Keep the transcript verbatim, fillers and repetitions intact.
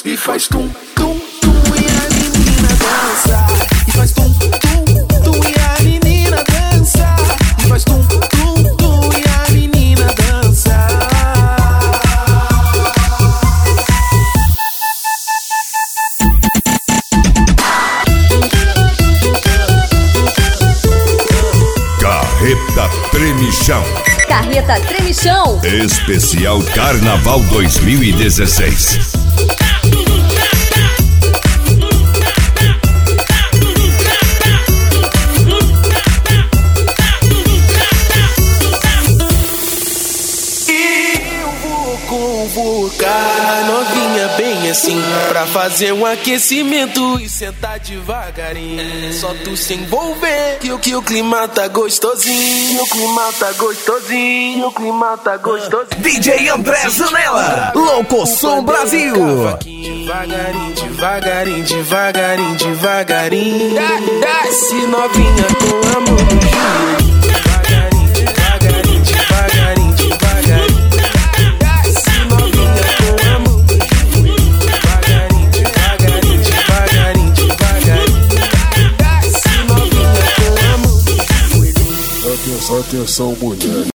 e faz tum, tum, tum e a menina dança. E faz tum, tum, tum e a menina dança. E faz tum, tum, tum e a menina dança. Carreta Tremichão. Carreta Tremichão. Especial Carnaval dois mil e dezesseis. Convocar a novinha bem assim, pra fazer um aquecimento e sentar devagarinho. Só tu se envolver que o que o clima tá gostosinho. O clima tá gostosinho. O clima tá gostosinho. D J André Zanella, Louco Som Brasil. Devagarinho, devagarinho, devagarinho, devagarinho. Desce novinha com a mão no joelho. Atenção, mulher.